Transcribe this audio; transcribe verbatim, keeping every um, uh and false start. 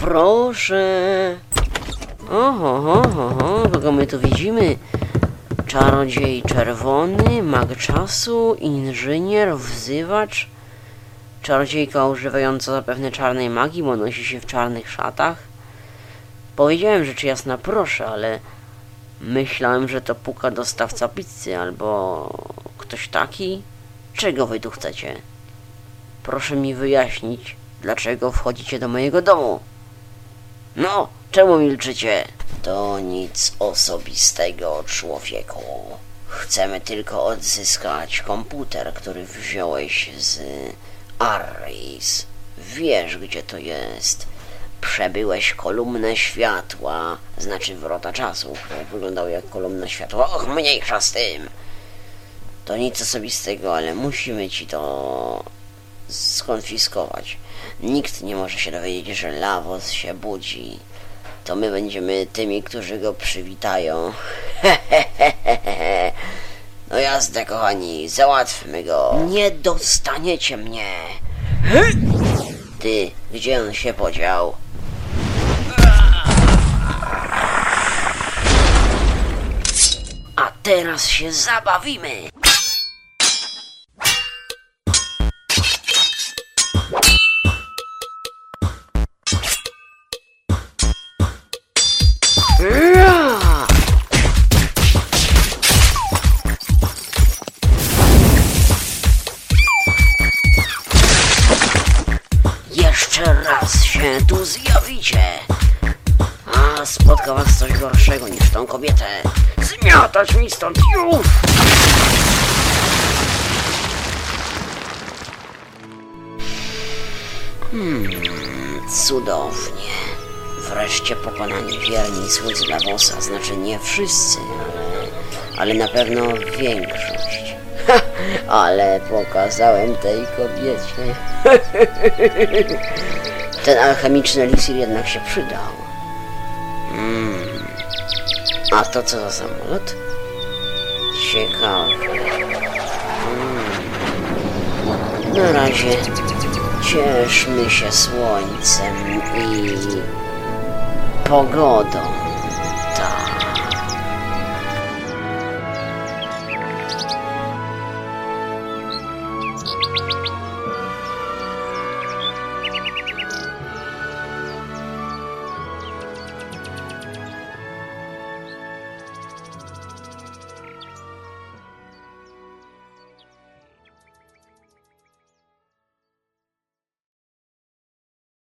proszę. Oho, oho, oho, kogo my tu widzimy? Czarodziej czerwony, mag czasu, inżynier, wzywacz. Czarodziejka używająca zapewne czarnej magii, bo nosi się w czarnych szatach. Powiedziałem rzecz jasna proszę, ale myślałem, że to puka dostawca pizzy albo ktoś taki. Czego wy tu chcecie? Proszę mi wyjaśnić, dlaczego wchodzicie do mojego domu. No, czemu milczycie? To nic osobistego, człowieku. Chcemy tylko odzyskać komputer, który wziąłeś z Arris. Wiesz, gdzie to jest. Przebyłeś kolumnę światła, znaczy wrota czasu, które wyglądały jak kolumna światła. Och, mniejsza z tym. To nic osobistego, ale musimy ci to skonfiskować. Nikt nie może się dowiedzieć, że Lavos się budzi. To my będziemy tymi, którzy go przywitają. No jasne, kochani, załatwmy go. Nie dostaniecie mnie. Ty, gdzie on się podział? A teraz się zabawimy. Jeszcze raz się tu zjawicie, a spotka was coś gorszego niż tą kobietę. Zmiatać mi stąd już! Hmm, cudownie. Wreszcie pokonani wierni słudzy Lavosa, znaczy nie wszyscy, ale, ale na pewno większość. Ha, ale pokazałem tej kobiecie. Ten alchemiczny eliksir jednak się przydał. Hmm. A to co za samolot? Ciekawe. Hmm. Na razie cieszmy się słońcem i pogodą.